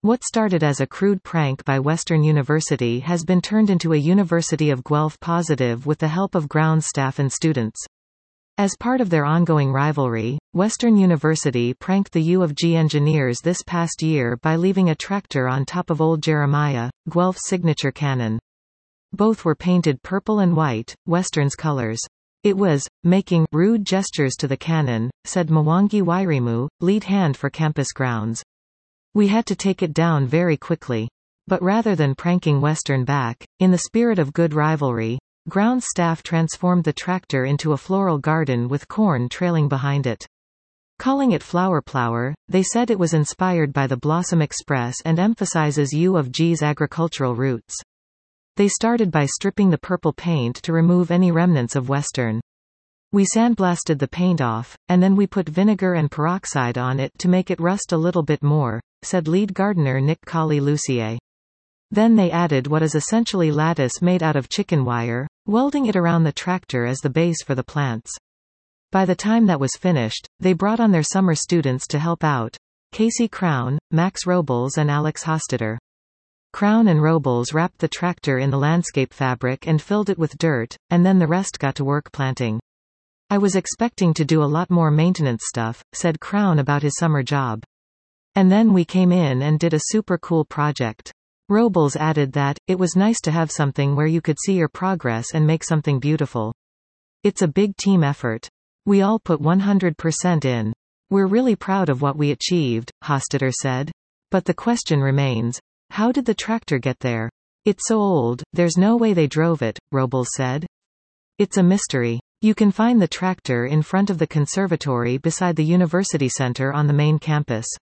What started as a crude prank by Western University has been turned into a University of Guelph positive with the help of ground staff and students. As part of their ongoing rivalry, Western University pranked the U of G engineers this past year by leaving a tractor on top of Old Jeremiah, Guelph's signature cannon. Both were painted purple and white, Western's colors. It was making rude gestures to the cannon, said Mwangi Wairimu, lead hand for campus grounds. We had to take it down very quickly. But rather than pranking Western back, in the spirit of good rivalry, ground staff transformed the tractor into a floral garden with corn trailing behind it. Calling it Flower Plower, they said it was inspired by the Blossom Express and emphasizes U of G's agricultural roots. They started by stripping the purple paint to remove any remnants of Western. We sandblasted the paint off, and then we put vinegar and peroxide on it to make it rust a little bit more, said lead gardener Nick Colley-Lucier. Then they added what is essentially lattice made out of chicken wire, welding it around the tractor as the base for the plants. By the time that was finished, they brought on their summer students to help out: Casey Crown, Max Robles and Alex Hostetter. Crown and Robles wrapped the tractor in the landscape fabric and filled it with dirt, and then the rest got to work planting. I was expecting to do a lot more maintenance stuff, said Crown about his summer job. And then we came in and did a super cool project. Robles added that, it was nice to have something where you could see your progress and make something beautiful. It's a big team effort. We all put 100% in. We're really proud of what we achieved, Hostetter said. But the question remains, how did the tractor get there? It's so old, there's no way they drove it, Robles said. It's a mystery. You can find the tractor in front of the conservatory beside the University Center on the main campus.